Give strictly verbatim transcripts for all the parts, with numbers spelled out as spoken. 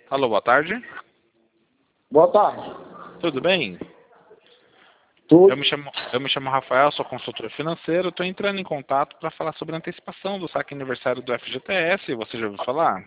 Alô, boa tarde. Boa tarde. Tudo bem? Tudo. Eu me chamo, eu me chamo Rafael, sou consultor financeiro. Estou entrando em contato para falar sobre a antecipação do saque aniversário do F G T S. Você já ouviu falar?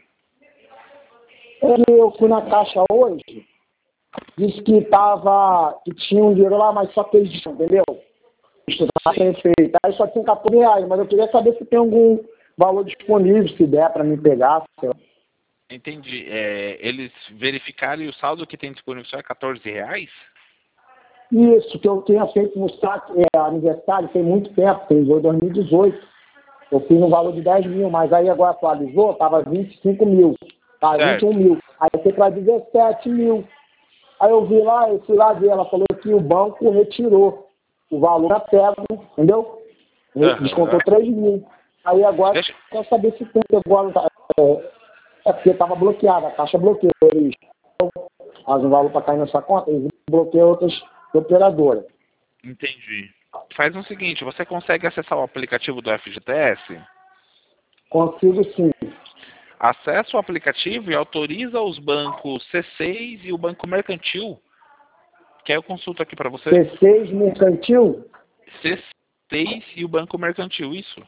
Eu fui na caixa hoje, disse que tava, que tinha um dinheiro lá, mas só que eles, entendeu? Estudar sem feito. Aí só tinha quatorze reais, mas eu queria saber se tem algum valor disponível, se der para me pegar. Sei lá. Entendi. É, eles verificaram e o saldo que tem disponível só é quatorze reais? Isso, que eu tinha feito no saque, é, aniversário, tem muito tempo, tem dois mil e dezoito. Eu fiz um valor de dez mil, mas aí agora atualizou, tava vinte e cinco mil, tá, vinte e um Certo. mil. Aí foi para dezessete mil. Aí eu vi lá, eu fui lá ver, ela falou que o banco retirou o valor da pego, entendeu? Descontou Aham. três mil. Aí agora Deixa, eu quero saber se tem agora. É, é porque estava bloqueada, a caixa bloqueou. Eles fazem um valor para cair nessa conta, eles bloqueiam outras operadoras. entendi. Faz o seguinte, você consegue acessar o aplicativo do F G T S? Consigo sim. Acessa o aplicativo e autoriza os bancos C seis e o Banco Mercantil. Que aí eu consulto aqui para você. C seis mercantil? C seis e o Banco Mercantil, isso.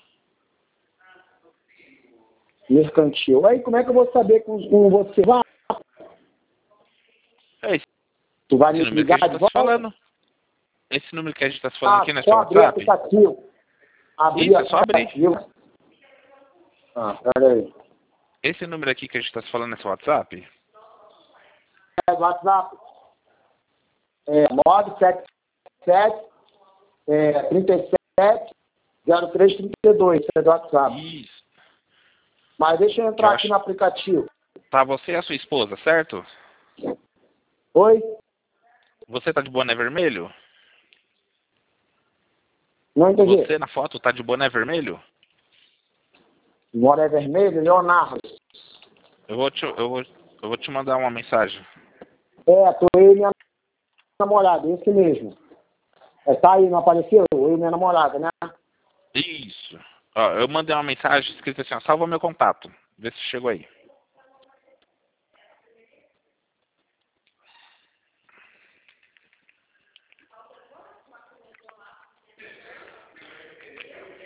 Mercantil. Aí como é que eu vou saber com, com você? Vai, É esse tu vai me número que a ligar gente de está se volta? falando. Esse número que a gente está se falando Ah, aqui, né? Seu só abrir o WhatsApp? aplicativo. Abrir Isso, o é só abrir. aplicativo. Ah, peraí. Esse número aqui que a gente está se falando é seu WhatsApp? É do WhatsApp. É nove sete sete, é, trinta e sete, zero três trinta e dois, é do WhatsApp. Isso. Mas deixa eu Que eu entrar aqui acho. no aplicativo. Tá você e a sua esposa, certo? Oi? Você tá de boné vermelho? Não entendi. Você na foto tá de boné vermelho? Mora é vermelho, Leonardo. Eu vou te, eu vou, eu vou te mandar uma mensagem. É, tô eu e minha namorada, esse mesmo. É, tá aí, não apareceu? Eu e minha namorada, né? Isso. Ó, eu mandei uma mensagem escrita assim, ó, salva meu contato. Vê se chegou aí.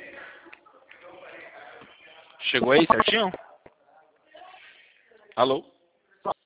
Chegou aí certinho? Alô?